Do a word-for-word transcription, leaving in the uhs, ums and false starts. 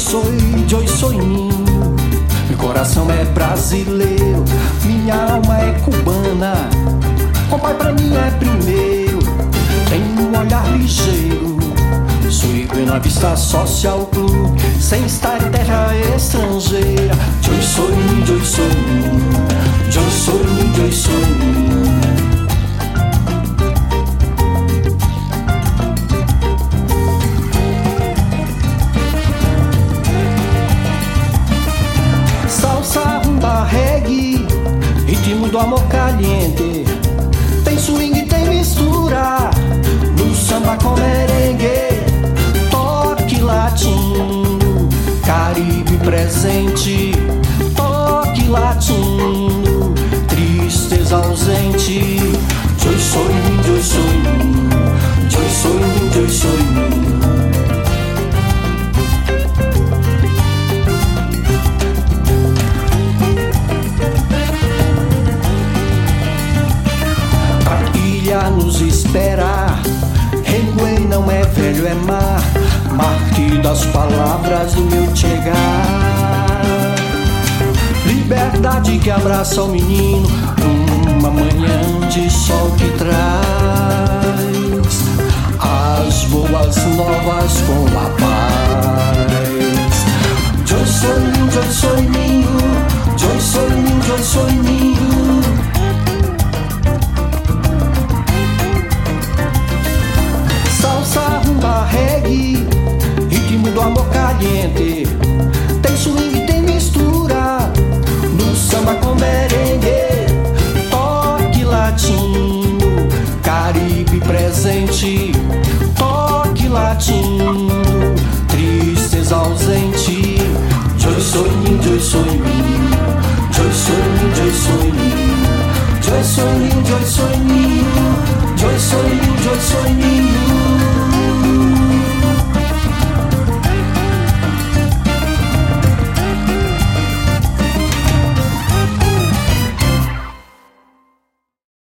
sou, eu sou em mim. Meu coração é brasileiro, minha alma é cubana. Compai pra mim é primeiro, tem um olhar ligeiro. Sou Buena Vista Social Club, sem estar em terra estrangeira. Eu sou em mim, eu sou em mim, eu sou em mim, eu sou em mim. Reggae, ritmo do amor caliente. Tem swing, tem mistura no samba com merengue. Toque latino, Caribe presente. Toque latino, tristeza ausente. Eu sou em mim, eu sou em mim, eu sou em mim, eu sou em mim. Nos espera, Hemingway não é velho, é mar, Marte das palavras do meu chegar. Liberdade que abraça o menino numa manhã de sol que traz as boas novas com a paz. Eu sou em mim, eu sou em mim, eu sou em mim, eu sou em mim. Reggae, ritmo do amor caliente. Tem swing, tem mistura no samba com merengue. Toque latino, Caribe presente. Toque latino, tristeza ausente. Eu sou em mim, eu sou em mim, eu sou em mim, eu sou em mim, eu sou em mim, eu sou em mim, eu sou em mim, eu sou em mim.